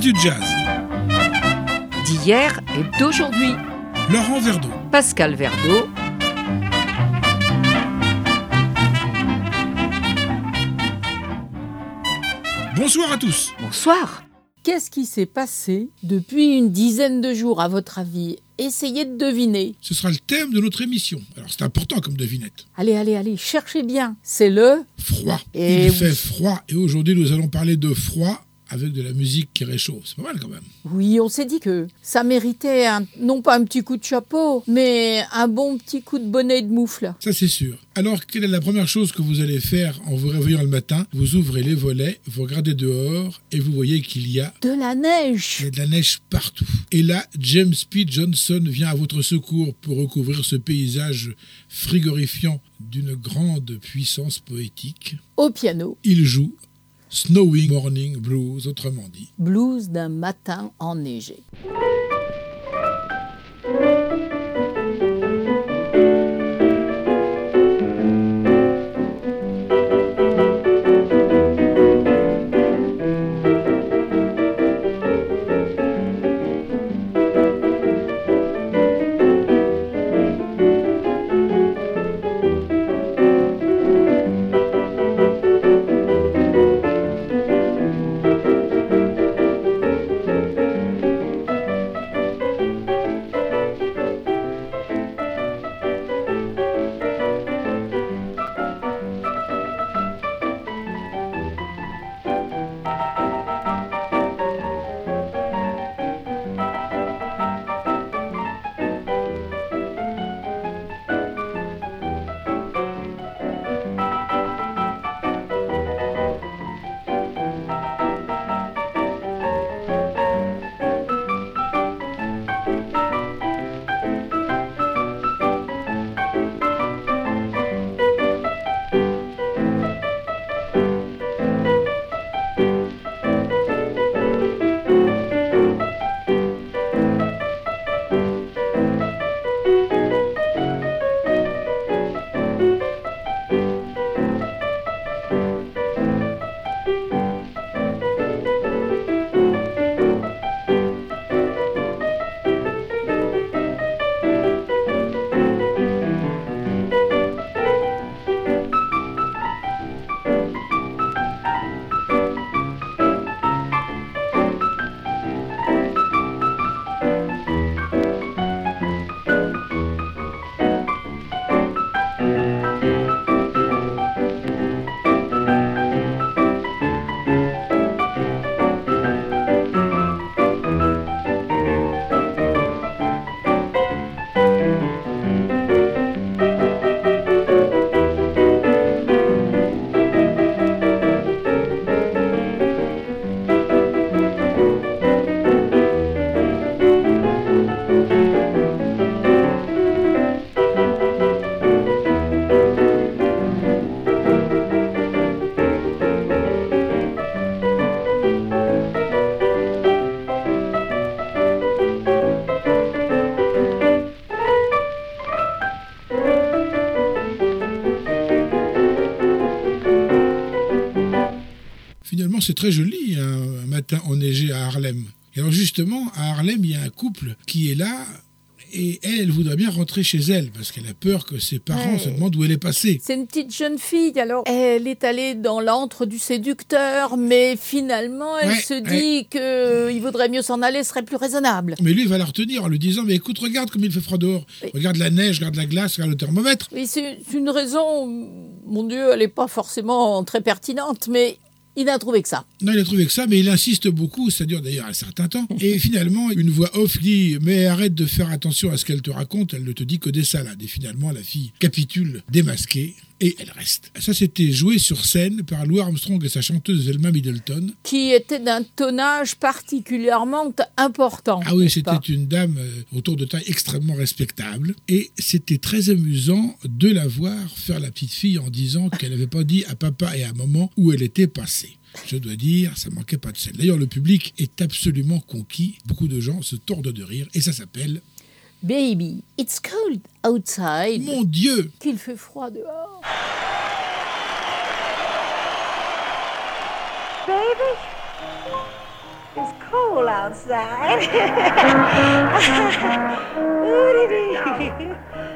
du jazz. D'hier et d'aujourd'hui. Laurent Verdeau. Pascal Verdeau. Bonsoir à tous. Bonsoir. Qu'est-ce qui s'est passé depuis une dizaine de jours, à votre avis? Essayez de deviner. Ce sera le thème de notre émission. Alors c'est important comme devinette. Allez, cherchez bien. C'est le... Froid. Et Il oui. fait froid et aujourd'hui nous allons parler de froid avec de la musique qui réchauffe. C'est pas mal quand même. Oui, on s'est dit que ça méritait non pas un petit coup de chapeau, mais un bon petit coup de bonnet et de moufle. Ça c'est sûr. Alors quelle est la première chose que vous allez faire en vous réveillant le matin? Vous ouvrez les volets, vous regardez dehors et vous voyez qu'il y a De la neige. Il y a de la neige partout. Et là, James P. Johnson vient à votre secours pour recouvrir ce paysage frigorifiant d'une grande puissance poétique. Au piano, Il joue Snowing Morning Blues, autrement dit. blues d'un matin enneigé. Finalement, c'est très joli, un matin enneigé à Harlem. Et alors justement, à Harlem, il y a un couple qui est là et elle voudrait bien rentrer chez elle parce qu'elle a peur que ses parents Ouais. se demandent où elle est passée. C'est une petite jeune fille, alors elle est allée dans l'antre du séducteur, mais finalement elle Ouais, se dit qu'il vaudrait mieux s'en aller, ce serait plus raisonnable. Mais lui, il va la retenir en lui disant « Mais écoute, regarde comme il fait froid dehors. Oui. Regarde la neige, regarde la glace, regarde le thermomètre. Oui, c'est une raison, mon Dieu, elle n'est pas forcément très pertinente, mais il n'a trouvé que ça. » Non, il a trouvé que ça, mais il insiste beaucoup, ça dure d'ailleurs un certain temps. Et finalement, une voix off dit « Mais arrête de faire attention à ce qu'elle te raconte, elle ne te dit que des salades. » Et finalement, la fille capitule démasquée et elle reste. Ça, c'était joué sur scène par Lou Armstrong et sa chanteuse Zelma Middleton. Qui était d'un tonnage particulièrement important. Ah oui, n'est-ce c'était pas une dame autour de taille extrêmement respectable. Et c'était très amusant de la voir faire la petite fille en disant qu'elle n'avait pas dit à papa et à maman où elle était passée. Je dois dire, ça manquait pas de sel. D'ailleurs, le public est absolument conquis. Beaucoup de gens se tordent de rire et ça s'appelle Baby, it's cold outside. Mon Dieu! Qu'il fait froid dehors. Baby, it's cold cold outside. Ooh-dee-dee.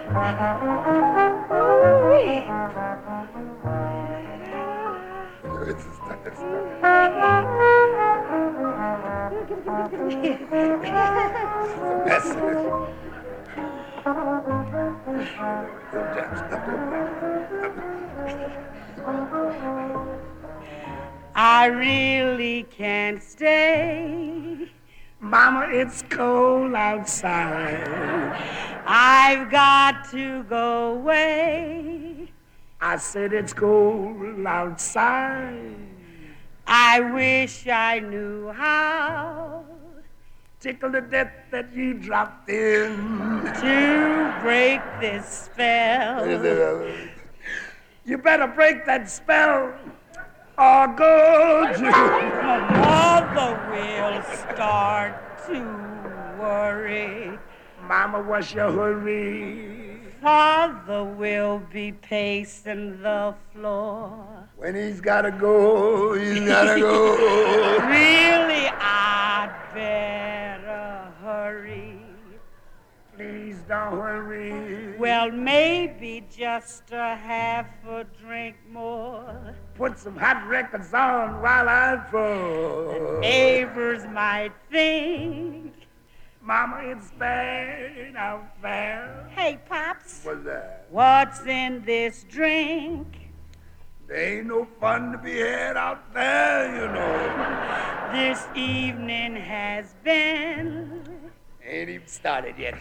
I really can't stay. Mama, it's cold outside. I've got to go away. I said it's cold outside. I wish I knew how Tickle to death that you dropped in. to break this spell. You better break that spell or go to. Mother will start to worry. Mama, what's your hurry? Father will be pacing the floor. When he's gotta go, he's gotta go. Really, I'd better hurry. Please don't hurry. Well, maybe just a half a drink more. Put some hot records on while I fall. Neighbors might think. Mama, it's bad out there. Hey, Pops, What's that? what's in this drink? There ain't no fun to be had out there, you know. This evening has been Ain't even started yet.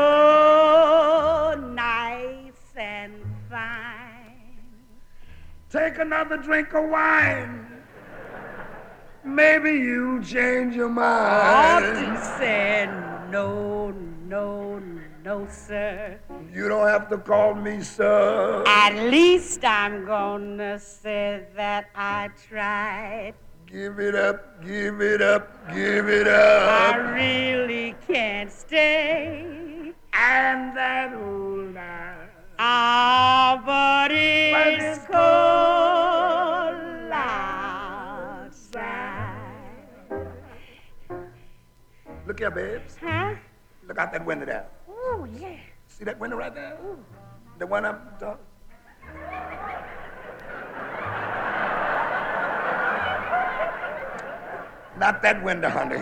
so nice and fine. Take another drink of wine. Maybe you'll change your mind. Auntie said, no, no, no, sir. You don't have to call me sir. At least I'm gonna say that I tried. Give it up, give it up, give it I up. really can't stay. And that old eye. Ah, but it's it's cold outside. Look here, babes. Huh? Look out that window there. Oh, yeah. See that window right there? The one up top? Not that window, honey.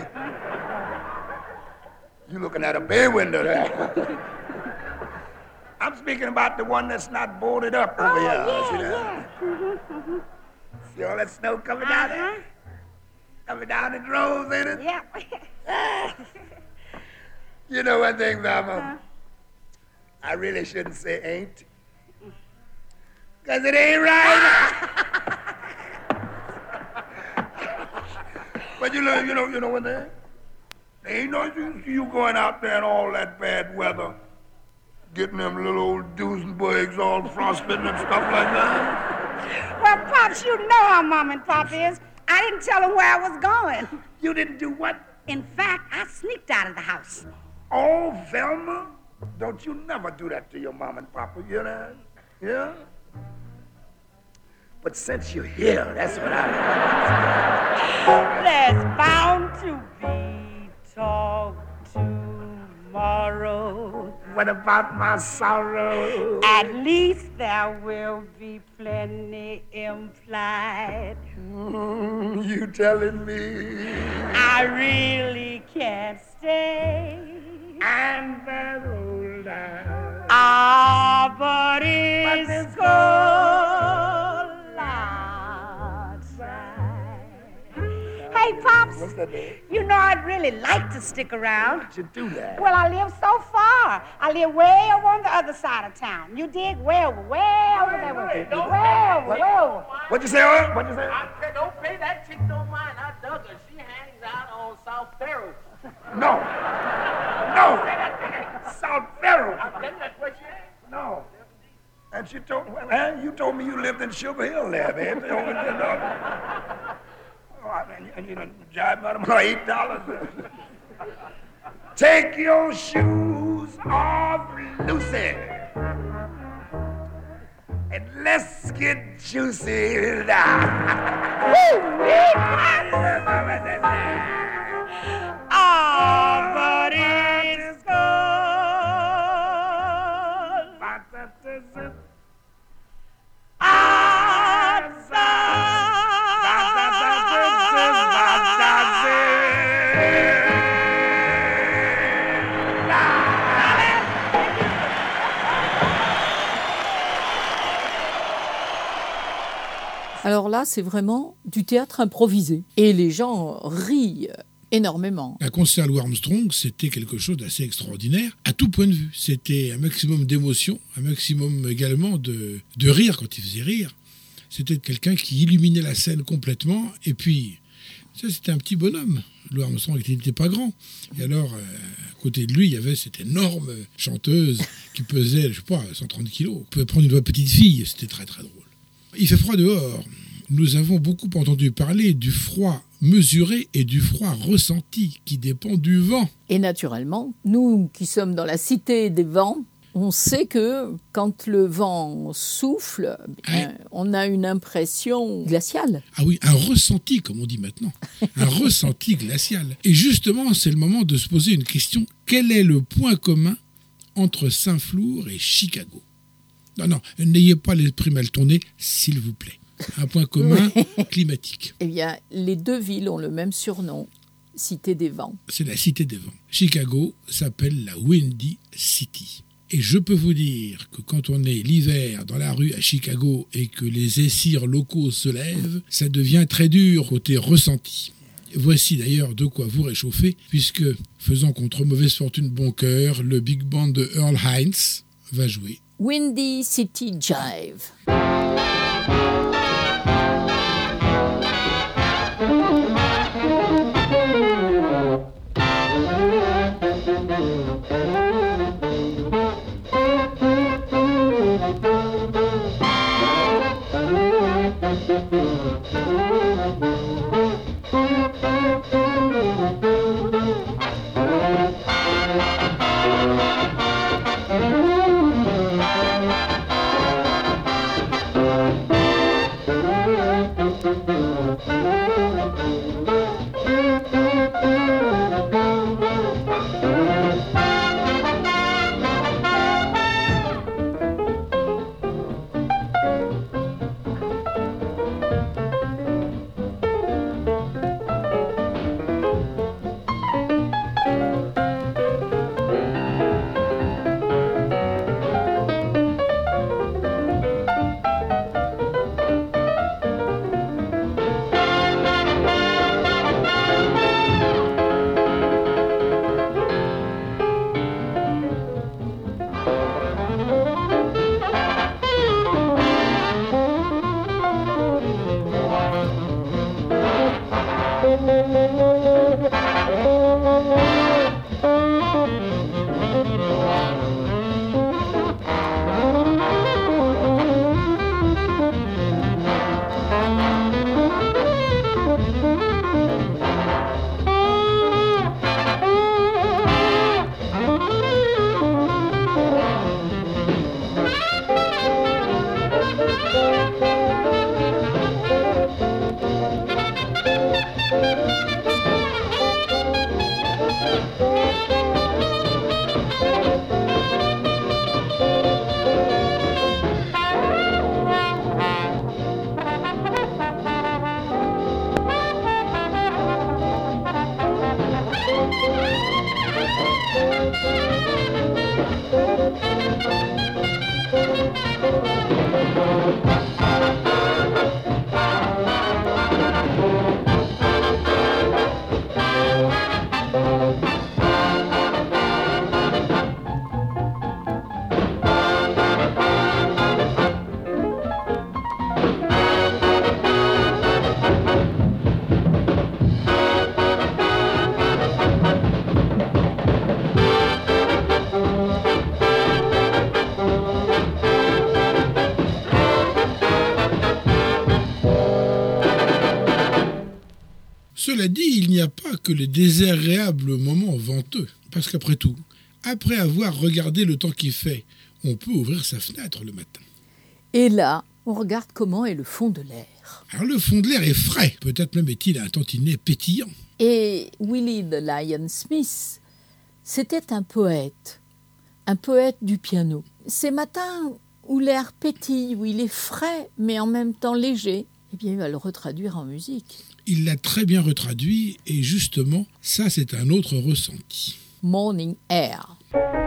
You looking at a bay window there. I'm speaking about the one that's not boarded up over here. See that? See all that snow coming down there? Coming down in rows, ain't it? Yeah. You know one thing, Mama? I really shouldn't say ain't. Because it ain't right. But you know what there ain't no use you going out there in all that bad weather, getting them little old Duesenbergs all frostbitten and stuff like that. Well, Pops, you know how Mom and Pop is. I didn't tell them where I was going. You didn't do what? In fact, I sneaked out of the house. Oh, Velma, don't you never do that to your mom and papa, you know? Yeah? But since you're here, that's what I... There's bound to be talk tomorrow. What about my sorrow? At least there will be plenty implied. You telling me? I really can't stay. And that old eye. Ah, but it's it's cold outside. Hey, Pops, What's that, babe? you know I'd really like to stick around. How'd you do that? Well, I live so far. I live way over on the other side of town. You dig? Way over there. Way over. What'd you say, Owen? What'd you say? I said, don't pay that chick no mind. I dug her. She hangs out on South Ferro. No. South Ferro. That's where she is. No. And she told, you told me you lived in Sugar Hill there, babe. And you done jive about them $8. Take your shoes off, Lucy. And let's get juicy now. Ah, but it's good. Alors là, c'est vraiment du théâtre improvisé. Et les gens rient énormément. Un concert Louis Armstrong, c'était quelque chose d'assez extraordinaire, à tout point de vue. C'était un maximum d'émotion, un maximum également de rire quand il faisait rire. C'était quelqu'un qui illuminait la scène complètement. Et puis, ça, c'était un petit bonhomme. Louis Armstrong n'était pas grand. Et alors, à côté de lui, il y avait cette énorme chanteuse qui pesait, je sais pas, 130 kilos. On pouvait prendre une voix petite fille, c'était très très drôle. Il fait froid dehors. Nous avons beaucoup entendu parler du froid mesuré et du froid ressenti qui dépend du vent. Et naturellement, nous qui sommes dans la cité des vents, on sait que quand le vent souffle, on a une impression glaciale. Ah oui, un ressenti, comme on dit maintenant. Un ressenti glacial. Et justement, c'est le moment de se poser une question. Quel est le point commun entre Saint-Flour et Chicago ? Non, n'ayez pas l'esprit mal tourné, s'il vous plaît. Un point commun climatique. Eh bien, les deux villes ont le même surnom, Cité des Vents. C'est la Cité des Vents. Chicago s'appelle la Windy City. Et je peux vous dire que quand on est l'hiver dans la rue à Chicago et que les essirs locaux se lèvent, ça devient très dur côté ressenti. Voici d'ailleurs de quoi vous réchauffer, puisque, faisant contre mauvaise fortune bon cœur, le big band de Earl Hines va jouer Windy City Jive. Cela dit, il n'y a pas que les désagréables moments venteux. Parce qu'après tout, après avoir regardé le temps qu'il fait, on peut ouvrir sa fenêtre le matin. Et là, on regarde comment est le fond de l'air. Alors le fond de l'air est frais, peut-être même est-il un tantinet pétillant. Et Willie the Lion Smith, c'était un poète du piano. Ces matins où l'air pétille, où il est frais, mais en même temps léger, eh bien, il va le retraduire en musique. Il l'a très bien retraduit, et justement, ça, c'est un autre ressenti. Morning Air.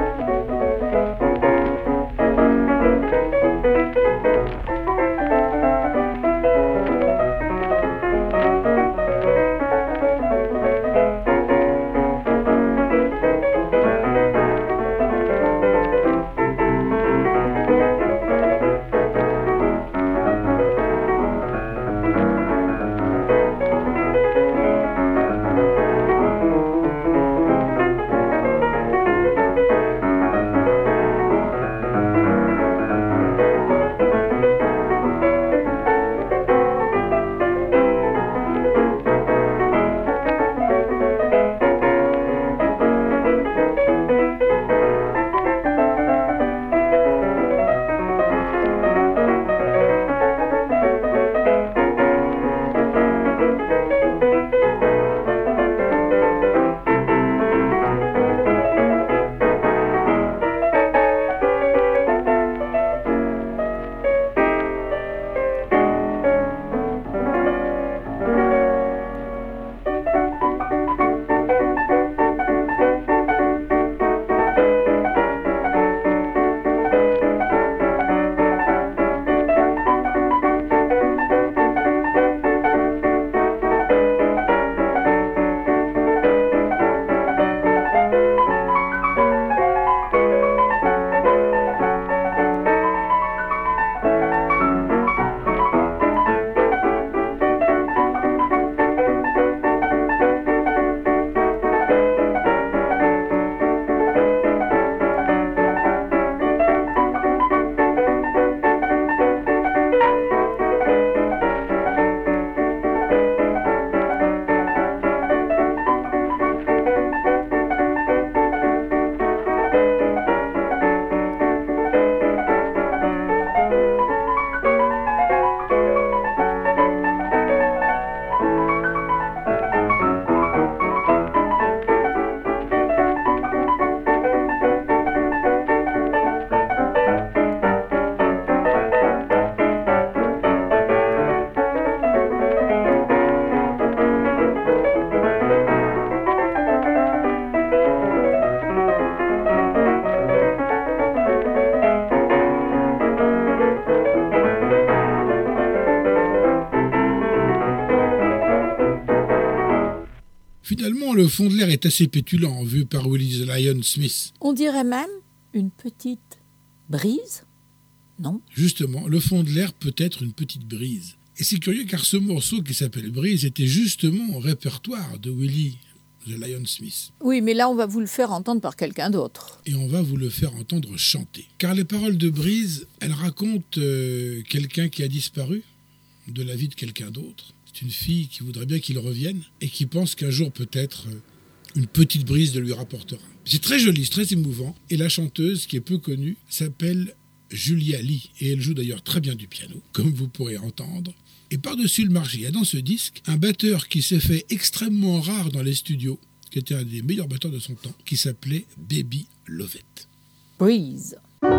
Finalement, le fond de l'air est assez pétulant, vu par Willie the Lion Smith. On dirait même une petite brise, non? Justement, le fond de l'air peut être une petite brise. Et c'est curieux car ce morceau qui s'appelle Brise était justement au répertoire de Willie the Lion Smith. Oui, mais là, on va vous le faire entendre par quelqu'un d'autre. Et on va vous le faire entendre chanter. Car les paroles de Brise, elles racontent quelqu'un qui a disparu de la vie de quelqu'un d'autre. C'est une fille qui voudrait bien qu'il revienne et qui pense qu'un jour peut-être une petite brise le lui rapportera. C'est très joli, c'est très émouvant. Et la chanteuse, qui est peu connue, s'appelle Julia Lee. Et elle joue d'ailleurs très bien du piano, comme vous pourrez entendre. Et par-dessus le marché, il y a dans ce disque un batteur qui s'est fait extrêmement rare dans les studios, qui était un des meilleurs batteurs de son temps, qui s'appelait Baby Lovett. Breeze.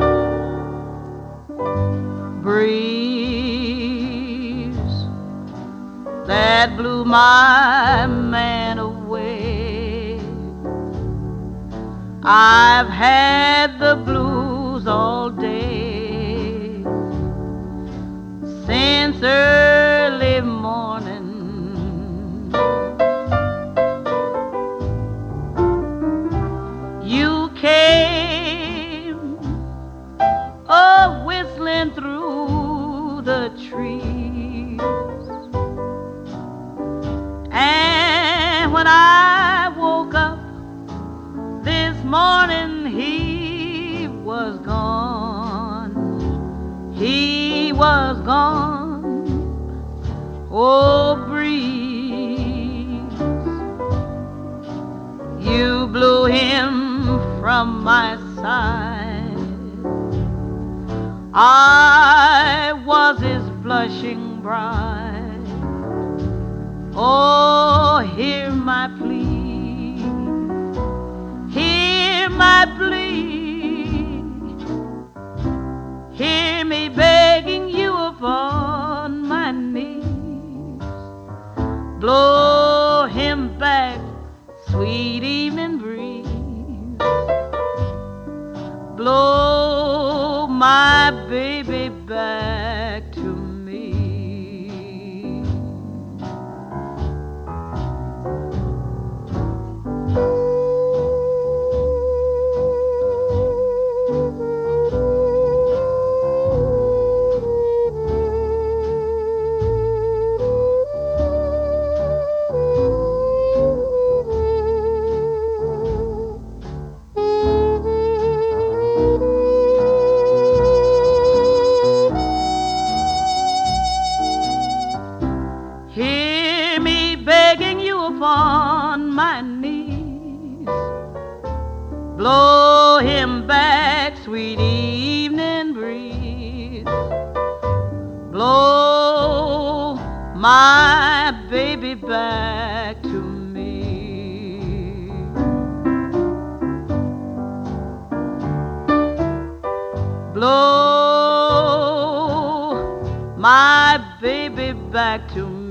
Breeze that blew my man away. I've had the blues all day since early morning. You came whistling through the trees, and when I woke up this morning, he was gone. He was gone. Oh, breeze, you blew him from my side. I was his blushing bride. Oh, hear my plea. Hear my plea. Hear me begging you upon my knees. Blow him back, sweet evening breeze. Blow my baby back to me. On my knees, blow him back, sweet evening breeze. Blow my baby back to me. Blow my baby back to me.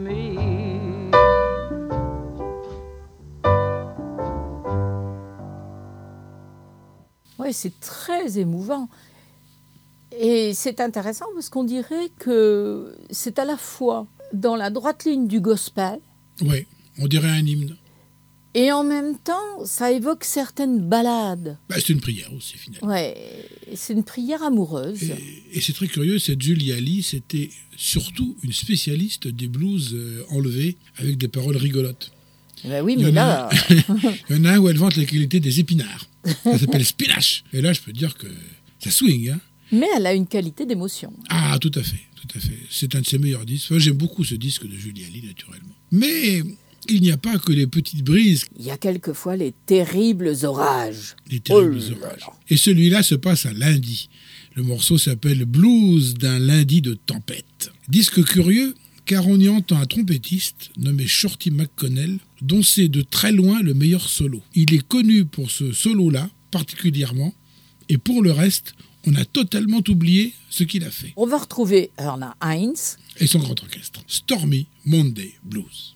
Oui, c'est très émouvant. Et c'est intéressant parce qu'on dirait que c'est à la fois dans la droite ligne du gospel. Oui, on dirait un hymne. Et en même temps, ça évoque certaines ballades. Bah, c'est une prière aussi, finalement. Oui, c'est une prière amoureuse. Et c'est très curieux, cette Julia Lee, c'était surtout une spécialiste des blues enlevés avec des paroles rigolotes. Ben oui, mais là... Il y en a un où elle vante la qualité des épinards. Ça s'appelle Spinach. Et là, je peux dire que ça swing. Hein. Mais elle a une qualité d'émotion. Ah, tout à fait, tout à fait. C'est un de ses meilleurs disques. Enfin, j'aime beaucoup ce disque de Julia Lee, naturellement. Mais il n'y a pas que les petites brises. Il y a quelquefois les terribles orages. Les terribles orages. Et celui-là se passe un lundi. Le morceau s'appelle Blues d'un lundi de tempête. Disque curieux, car on y entend un trompettiste nommé Shorty McConnell, dont c'est de très loin le meilleur solo. Il est connu pour ce solo-là, particulièrement, et pour le reste, on a totalement oublié ce qu'il a fait. On va retrouver Erna Heinz et son grand orchestre, Stormy Monday Blues.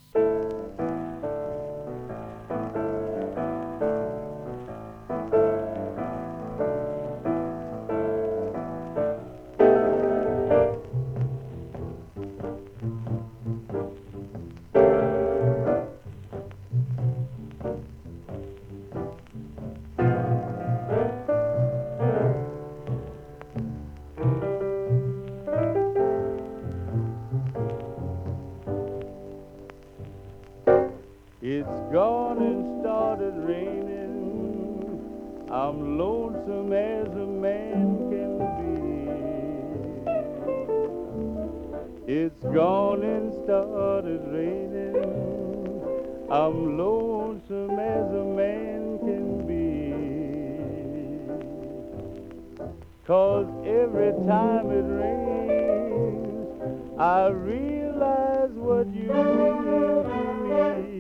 It's gone and started raining. I'm lonesome as a man can be. It's gone and started raining. I'm lonesome as a man can be. 'Cause every time it rains, I realize what you mean to me.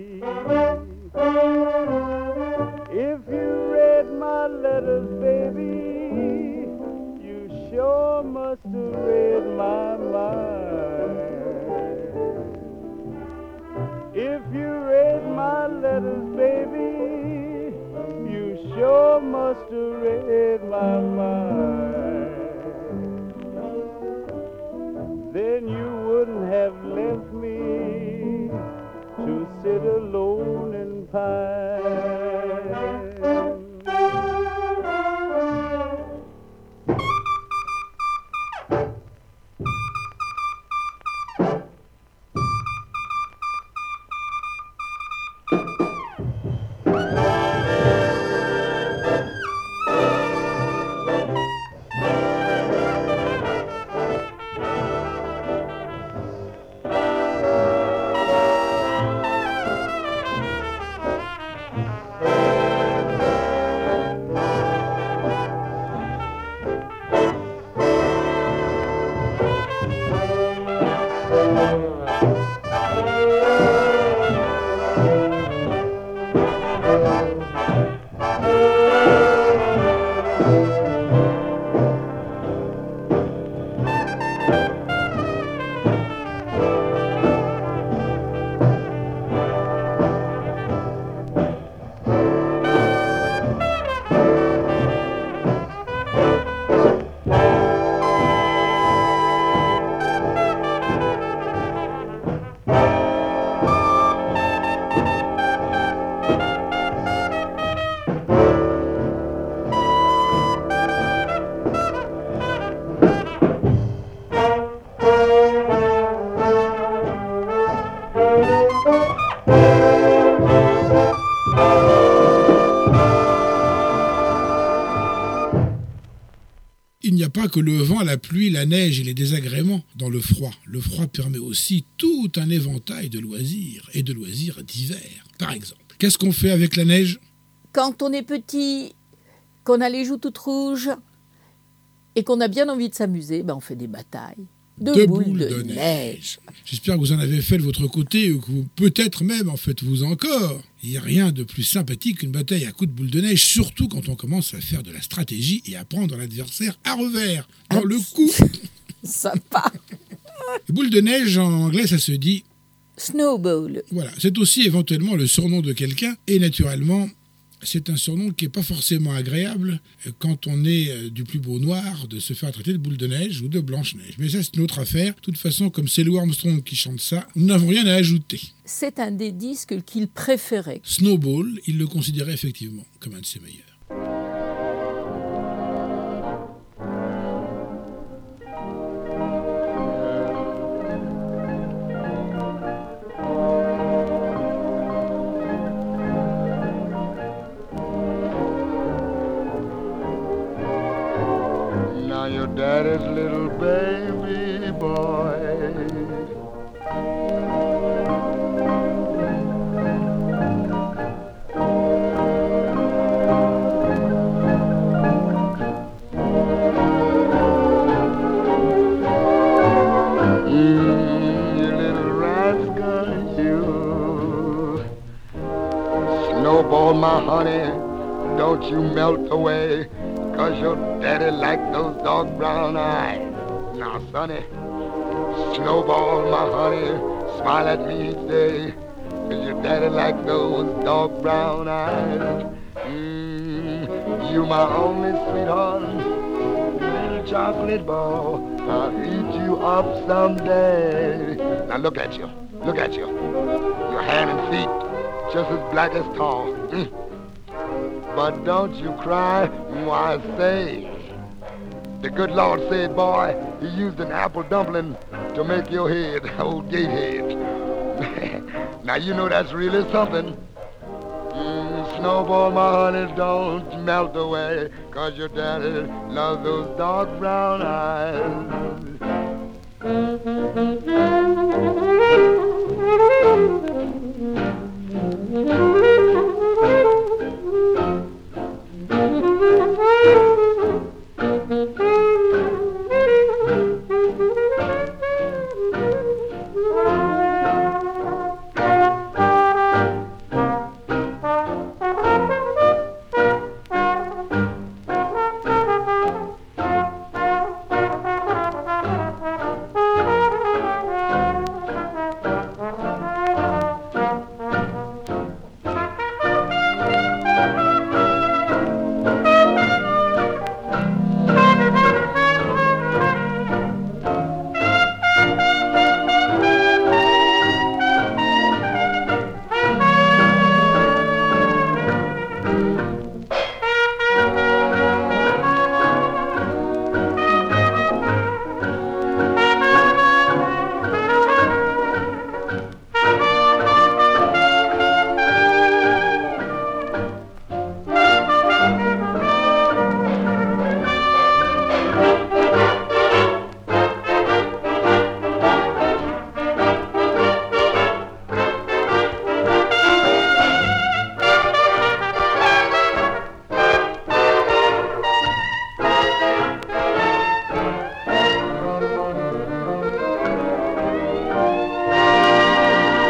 If you read my letters, baby, you sure must have read my mind. If you read my letters, baby, you sure must have read my mind. Then you wouldn't have left me to sit alone and pine. Il n'y a pas que le vent, la pluie, la neige et les désagréments dans le froid. Le froid permet aussi tout un éventail de loisirs et de loisirs divers. Par exemple, qu'est-ce qu'on fait avec la neige ? Quand on est petit, qu'on a les joues toutes rouges et qu'on a bien envie de s'amuser, on fait des batailles de boules de neige. J'espère que vous en avez fait de votre côté ou que vous, peut-être même en faites-vous encore. Il n'y a rien de plus sympathique qu'une bataille à coups de boules de neige, surtout quand on commence à faire de la stratégie et à prendre l'adversaire à revers, dans le cou. Sympa. Boule de neige, en anglais, ça se dit... Snowball. Voilà, c'est aussi éventuellement le surnom de quelqu'un, et naturellement... C'est un surnom qui n'est pas forcément agréable quand on est du plus beau noir de se faire traiter de boule de neige ou de blanche-neige. Mais ça, c'est une autre affaire. De toute façon, comme c'est Louis Armstrong qui chante ça, nous n'avons rien à ajouter. C'est un des disques qu'il préférait. Snowball, il le considérait effectivement comme un de ses meilleurs. Daddy's little baby boy. You little rascal, you. Snowball, my honey, don't you melt away. 'Cause your daddy like those dark brown eyes. Now, sonny, Snowball, my honey, smile at me each day. 'Cause your daddy like those dark brown eyes. You my only sweetheart, little chocolate ball. I'll eat you up someday. Now look at you, your hand and feet just as black as tar. But don't you cry, I say. The good Lord said, boy, he used an apple dumpling to make your head, old gatehead. Now you know that's really something. Snowball, my honey, don't melt away, 'cause your daddy loves those dark brown eyes.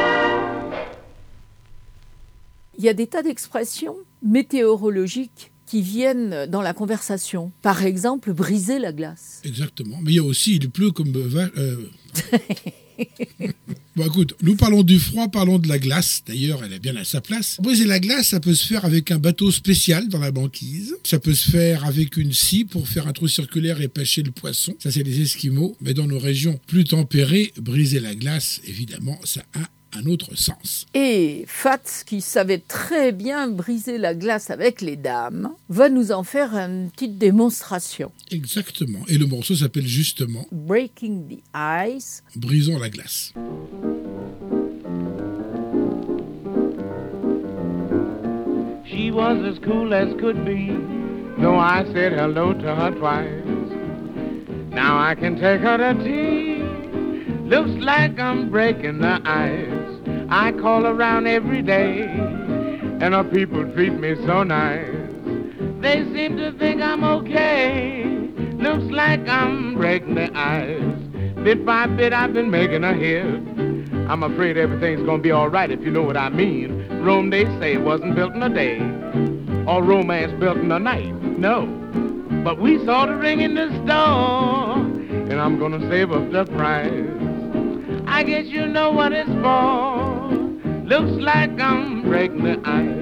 Il y a des tas d'expressions météorologiques qui viennent dans la conversation. Par exemple, briser la glace. Exactement. Mais il y a aussi, il pleut comme... Bon, écoute, nous parlons du froid, parlons de la glace. D'ailleurs, elle est bien à sa place. Briser la glace, ça peut se faire avec un bateau spécial dans la banquise. Ça peut se faire avec une scie pour faire un trou circulaire et pêcher le poisson. Ça, c'est les Esquimaux. Mais dans nos régions plus tempérées, briser la glace, évidemment, ça a un autre sens. Et Fats, qui savait très bien briser la glace avec les dames, va nous en faire une petite démonstration. Exactement. Et le morceau s'appelle justement Breaking the Ice. Brisons la glace. She was as cool as could be, though I said hello to her twice. Now I can take her to tea. Looks like I'm breaking the ice. I call around every day, and her people treat me so nice. They seem to think I'm okay. Looks like I'm breaking the ice. Bit by bit I've been making her hit. I'm afraid everything's gonna be alright if you know what I mean. Rome, they say, wasn't built in a day, or romance built in a night. No, but we saw the ring in the store, and I'm gonna save up the price. I guess you know what it's for. Looks like I'm breaking the ice.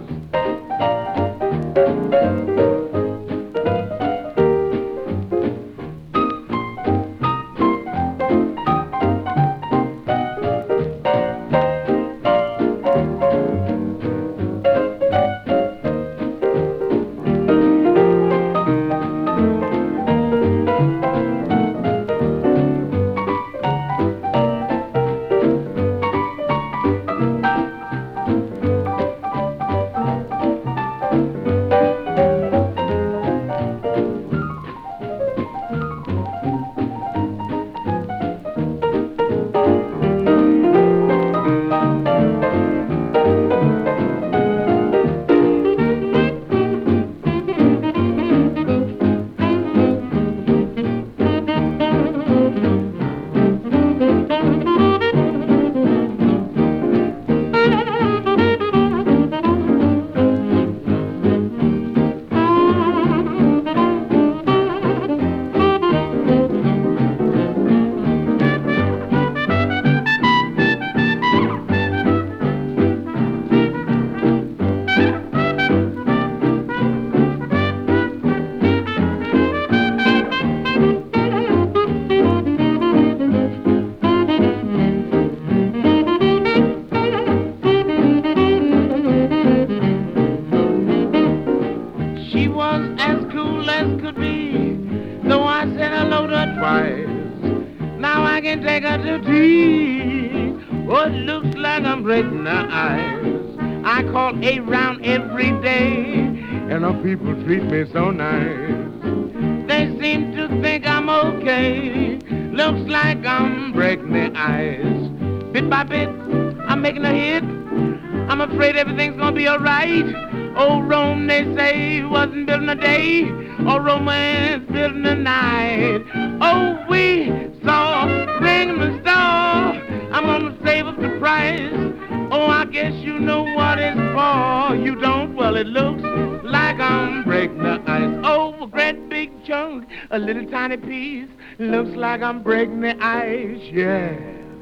Around every day, and her people treat me so nice. They seem to think I'm okay. Looks like I'm breaking the ice. Bit by bit, I'm making a hit. I'm afraid everything's gonna be alright. Old Rome, they say, wasn't built in a day, or romance built in a night. Oh, we saw ring in the store. I'm gonna save up the price. Oh, I guess you know what it's for. You don't? Well, it looks like I'm breaking the ice. Oh, a great big chunk, a little tiny piece. Looks like I'm breaking the ice, yes.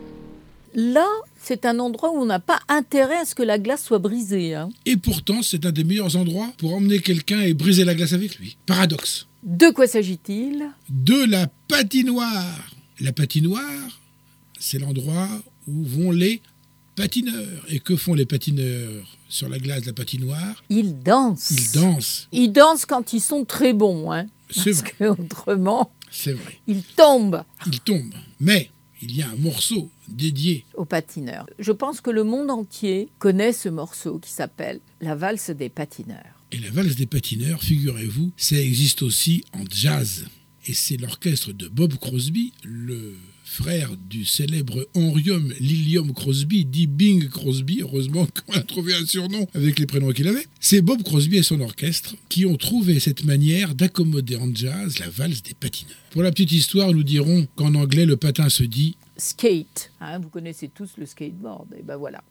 Là, c'est un endroit où on n'a pas intérêt à ce que la glace soit brisée. Hein. Et pourtant, c'est un des meilleurs endroits pour emmener quelqu'un et briser la glace avec lui. Paradoxe. De quoi s'agit-il ? De la patinoire. La patinoire, c'est l'endroit où vont les patineurs. Et que font les patineurs sur la glace de la patinoire ? Ils dansent. Ils dansent. Ils dansent quand ils sont très bons. Hein, c'est parce vrai. qu'autrement, c'est vrai. Ils tombent. Ils tombent. Mais il y a un morceau dédié aux patineurs. Je pense que le monde entier connaît ce morceau qui s'appelle La valse des patineurs. Et la valse des patineurs, figurez-vous, ça existe aussi en jazz. Et c'est l'orchestre de Bob Crosby, le frère du célèbre Henrium Lilium Crosby, dit Bing Crosby, heureusement qu'on a trouvé un surnom avec les prénoms qu'il avait. C'est Bob Crosby et son orchestre qui ont trouvé cette manière d'accommoder en jazz la valse des patineurs. Pour la petite histoire, nous dirons qu'en anglais, le patin se dit skate. Hein, vous connaissez tous le skateboard, et ben voilà.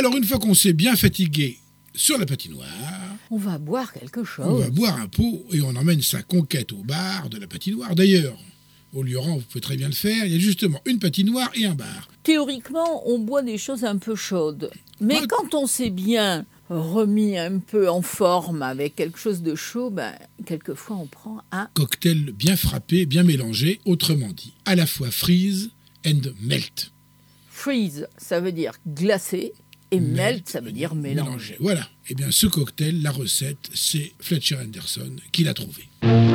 Alors, une fois qu'on s'est bien fatigué sur la patinoire, On va boire quelque chose. on va boire un pot et on emmène sa conquête au bar de la patinoire. D'ailleurs, au Lioran, vous pouvez très bien le faire, il y a justement une patinoire et un bar. Théoriquement, on boit des choses un peu chaudes. Mais Ouais. quand on s'est bien remis un peu en forme avec quelque chose de chaud, quelquefois on prend un... Cocktail bien frappé, bien mélangé, autrement dit, à la fois freeze and melt. Freeze, ça veut dire glacé, et melt, ça veut dire mélanger. Voilà. Eh bien, ce cocktail, la recette, c'est Fletcher Henderson qui l'a trouvé.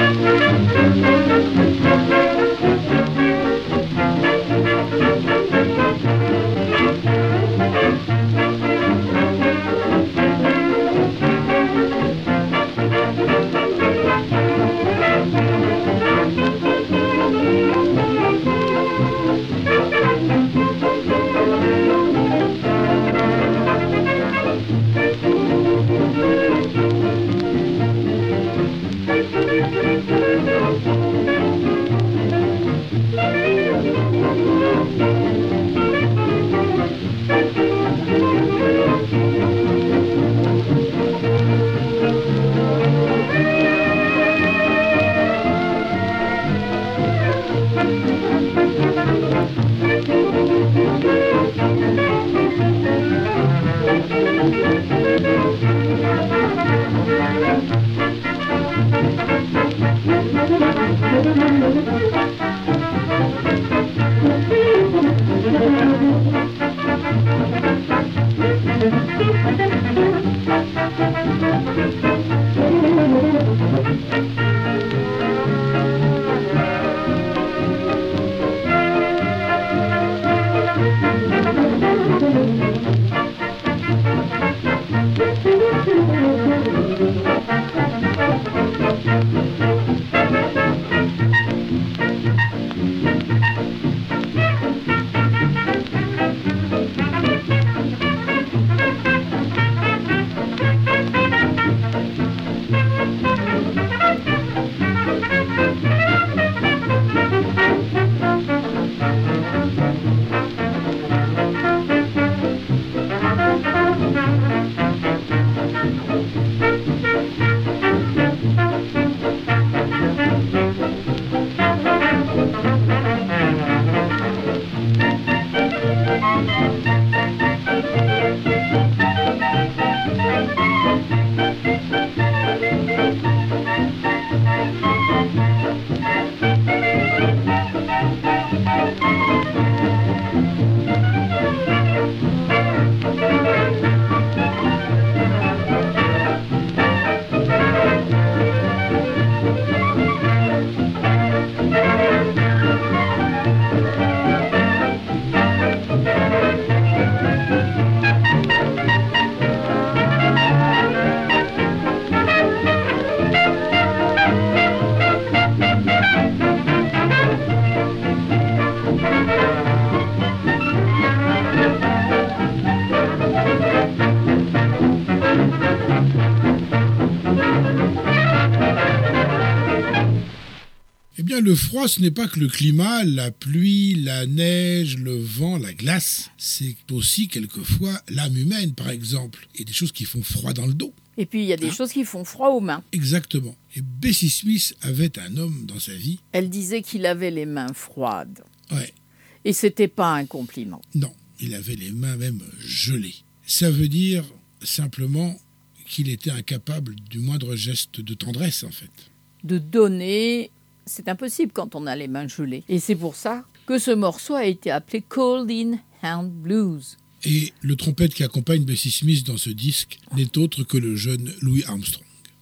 Le froid, ce n'est pas que le climat, la pluie, la neige, le vent, la glace. C'est aussi quelquefois l'âme humaine, par exemple. Et des choses qui font froid dans le dos. Et puis, il y a des choses qui font froid aux mains. Exactement. Et Bessie Smith avait un homme dans sa vie. Elle disait qu'il avait les mains froides. Ouais. Et c'était pas un compliment. Non, il avait les mains même gelées. Ça veut dire simplement qu'il était incapable du moindre geste de tendresse, en fait. De donner... C'est impossible quand on a les mains gelées. Et c'est pour ça que ce morceau a été appelé Cold in Hand Blues. Et le trompette qui accompagne Bessie Smith dans ce disque n'est autre que le jeune Louis Armstrong.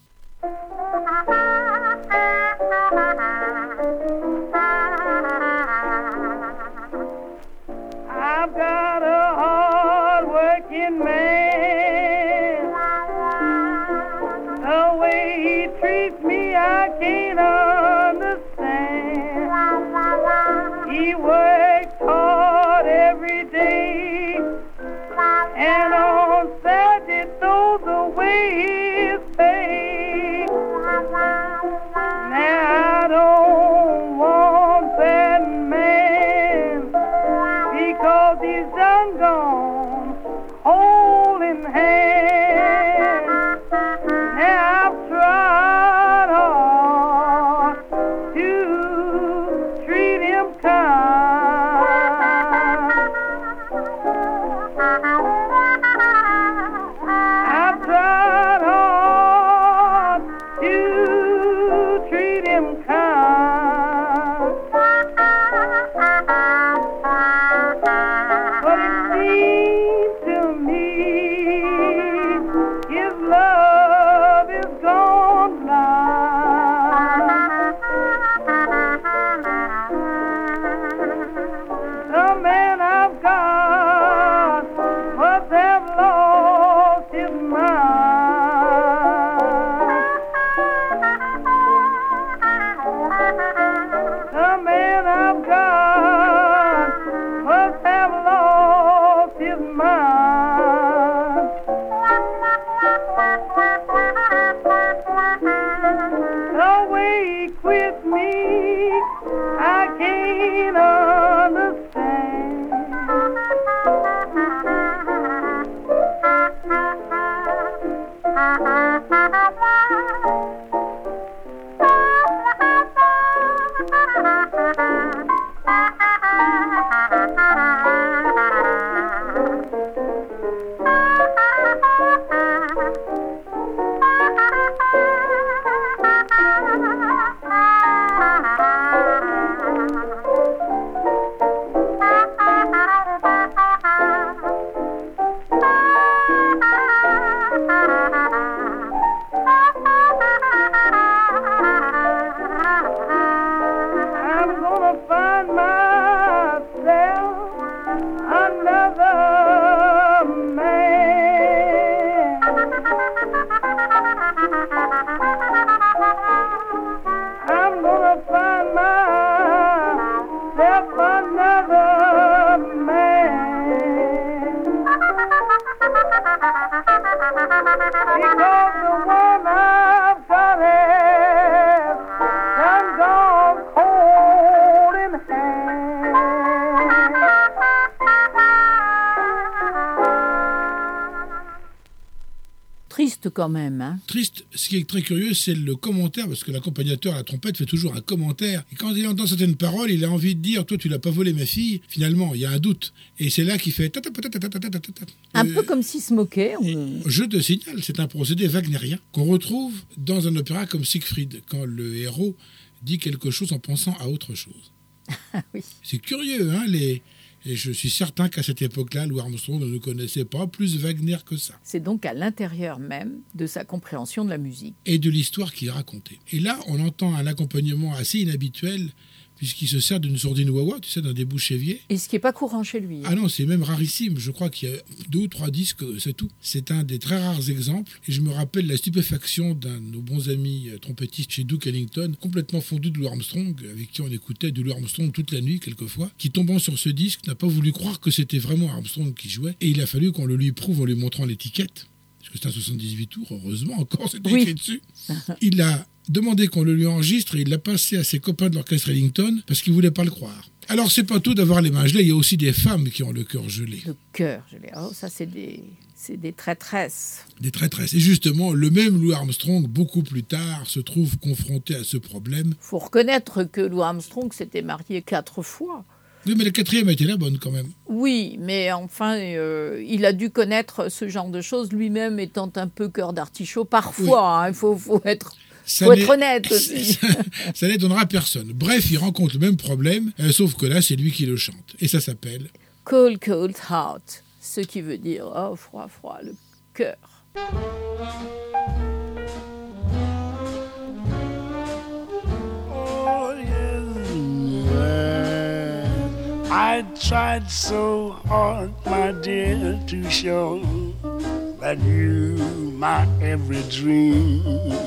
I've got a hard-working man. The way he treats me, I can't understand. He works hard every day, and on Saturday throws away his pay. Now I don't want that man, because he's done gone. Oh, triste quand même. Hein. Triste, ce qui est très curieux, c'est le commentaire, parce que l'accompagnateur à la trompette fait toujours un commentaire. Et quand il entend certaines paroles, il a envie de dire « Toi, tu l'as pas volé ma fille ». Finalement, il y a un doute. Et c'est là qu'il fait... Un peu comme s'il se moquait. Je te signale, c'est un procédé wagnérien qu'on retrouve dans un opéra comme Siegfried, quand le héros dit quelque chose en pensant à autre chose. Oui. C'est curieux, hein, Et je suis certain qu'à cette époque-là, Louis Armstrong ne connaissait pas plus Wagner que ça. C'est donc à l'intérieur même de sa compréhension de la musique. Et de l'histoire qu'il racontait. Et là, on entend un accompagnement assez inhabituel, puisqu'il se sert d'une sourdine wah-wah, tu sais, d'un débouche-évier. Et ce qui n'est pas courant chez lui. Ah non, c'est même rarissime. Je crois qu'il y a 2 ou 3 disques, c'est tout. C'est un des très rares exemples. Et je me rappelle la stupéfaction d'un de nos bons amis trompettistes chez Duke Ellington, complètement fondu de Louis Armstrong, avec qui on écoutait du Louis Armstrong toute la nuit, quelquefois, qui, tombant sur ce disque, n'a pas voulu croire que c'était vraiment Armstrong qui jouait. Et il a fallu qu'on le lui prouve en lui montrant l'étiquette. Parce que c'est un 78 tours, heureusement, encore, c'était écrit dessus. Il a demandé qu'on le lui enregistre et il l'a passé à ses copains de l'orchestre Ellington parce qu'ils ne voulaient pas le croire. Alors, c'est pas tout d'avoir les mains gelées, il y a aussi des femmes qui ont le cœur gelé. Le cœur gelé, oh, ça c'est des traîtresses. Des traîtresses. Et justement, le même Louis Armstrong, beaucoup plus tard, se trouve confronté à ce problème. Il faut reconnaître que Louis Armstrong s'était marié 4 fois. Oui, mais la 4e a été la bonne quand même. Oui, mais enfin, il a dû connaître ce genre de choses, lui-même étant un peu cœur d'artichaut parfois. Il faut être... Faut être honnête aussi. Ça n'étonnera personne. Bref, il rencontre le même problème, sauf que là, c'est lui qui le chante. Et ça s'appelle Cold, Cold Heart, ce qui veut dire oh, froid, froid, le cœur. Oh, yes. I tried so hard, my dear, to show that you my every dream.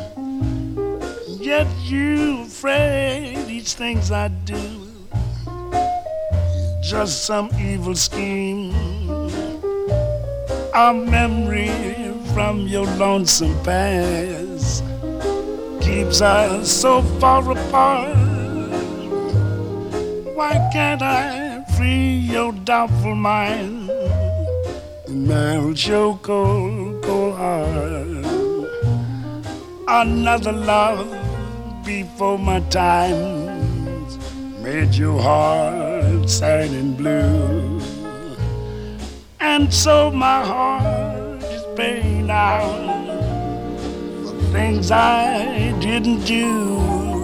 Yet you afraid each things I do is just some evil scheme. A memory from your lonesome past keeps us so far apart. Why can't I free your doubtful mind and melt your cold, cold heart? Another love before my times made your heart sad and blue. And so my heart is paying out for things I didn't do.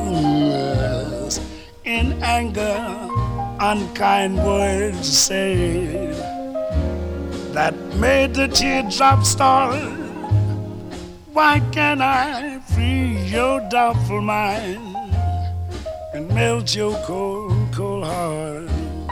In anger, unkind words said that made the teardrops start. Why can't I free your doubtful mind and melt your cold, cold heart?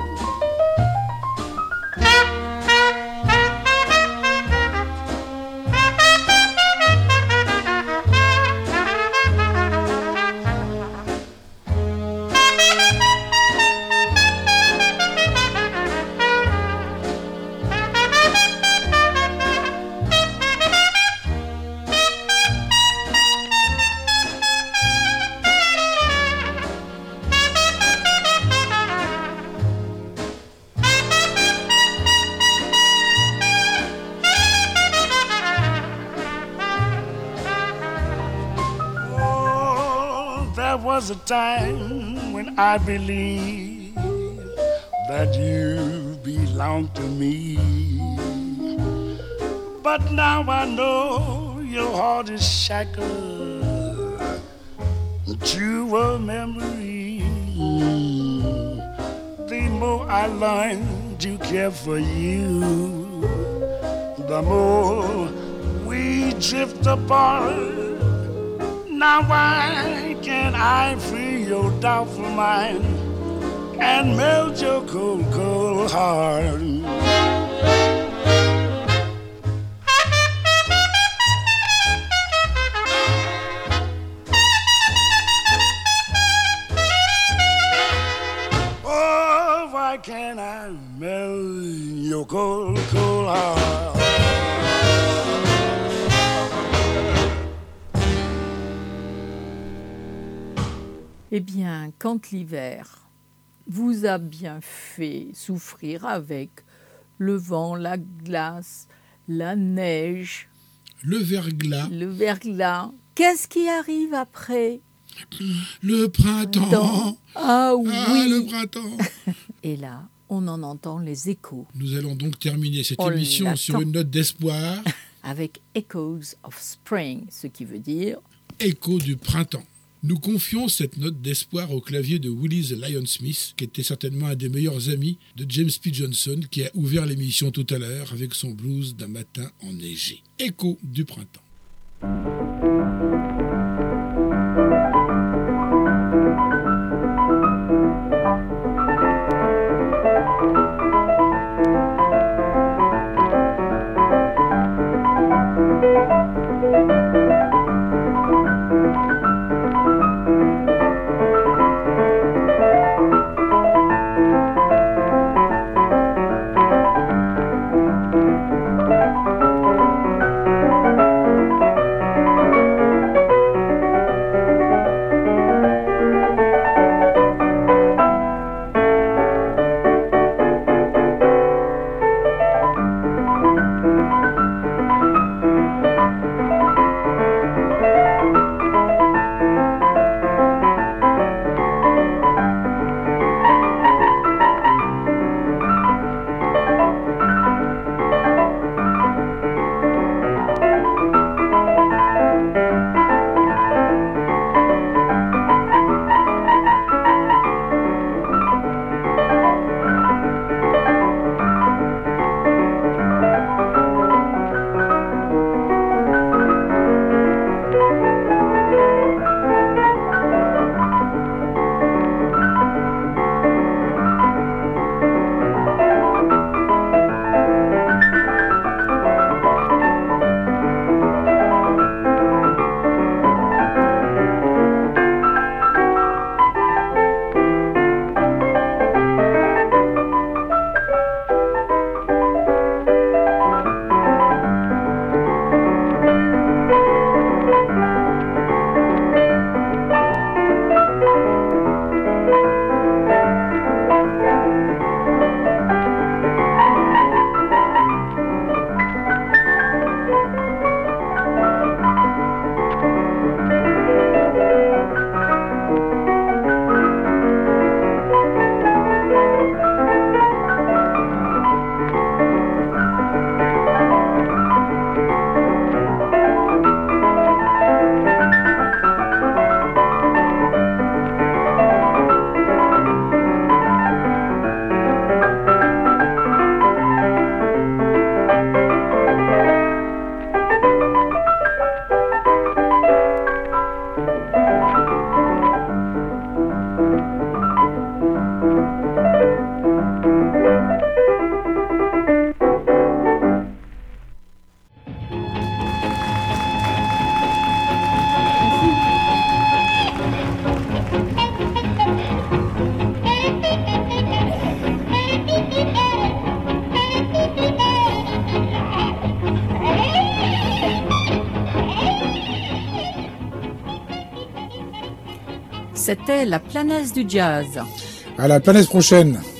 There was a time when I believed that you belonged to me. But now I know your heart is shackled to a memory. The more I learn to care for you, the more we drift apart. Now why can't I free your doubtful mind and melt your cold, cold heart? Oh, why can't I melt your cold, cold heart? Eh bien, quand l'hiver vous a bien fait souffrir avec le vent, la glace, la neige. le verglas. Le verglas. Qu'est-ce qui arrive après? Le printemps. Ah oui. Le printemps. Et là, on en entend les échos. Nous allons donc terminer cette On émission l'attend. sur une note d'espoir. Avec Echoes of Spring, ce qui veut dire Écho du printemps. Nous confions cette note d'espoir au clavier de Willie the Lion Smith, qui était certainement un des meilleurs amis de James P. Johnson, qui a ouvert l'émission tout à l'heure avec son blues d'un matin enneigé. Écho du printemps. C'était la planète du jazz. À la planète prochaine.